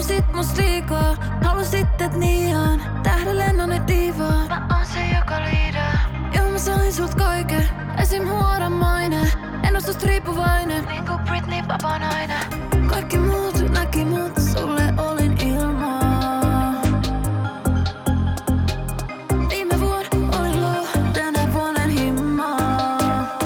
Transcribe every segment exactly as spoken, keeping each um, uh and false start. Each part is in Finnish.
Halusit must liikaa, halusit et niin on. Tähdenlennon et diivaa. Mä oon se joka liidaa. Joo mä sain sult kaiken, esim huoran maine. En oo susta riippuvainen, niinku Britney vapaa nainen. Kaikki muut näki mut, sulle olin ilmaa. Viime vuonna olin low, tänä vuonna en himmaa.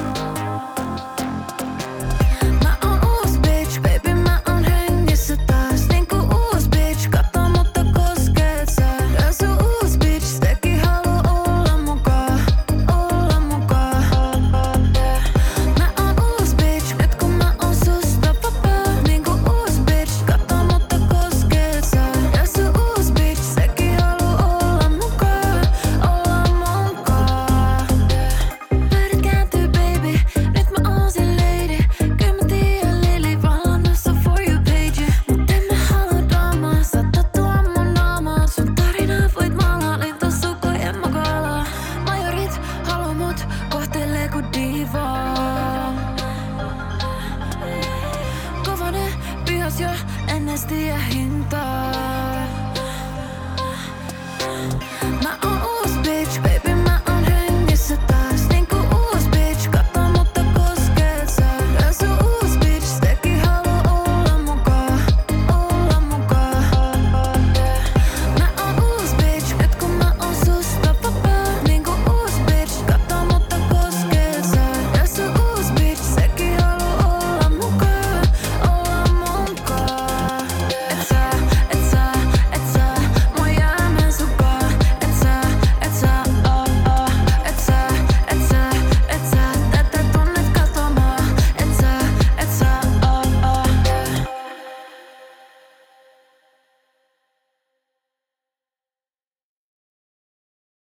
Mä oon uus bitch, baby mä oon hengissä taas. Niinku uus bitch, katso mutta koskeet sä. Ja sun uus bitch, sekin haluu olla mukaan, olla mukaan. Mä oon uus bitch, nyt kun mä oon susta vapaa. Niinku uus bitch, katso mutta koskeet sä. Ja sun uus bitch, sekin haluu olla mukaan, olla mukaan. Värit kääntyy baby, nyt mä oon se lady. Kyllä mä tiedän Lili, vallannut sun for you page. Mut en mä halua draamaa, sä tatua mun naamaa. Sun tarinaa voit maalaa, lintosukoi en mä kaalaa. Majorit haluu mut, kohtelee ku divaa. Kova ne pihas jo, en edes tiedä hintaa. Mä oon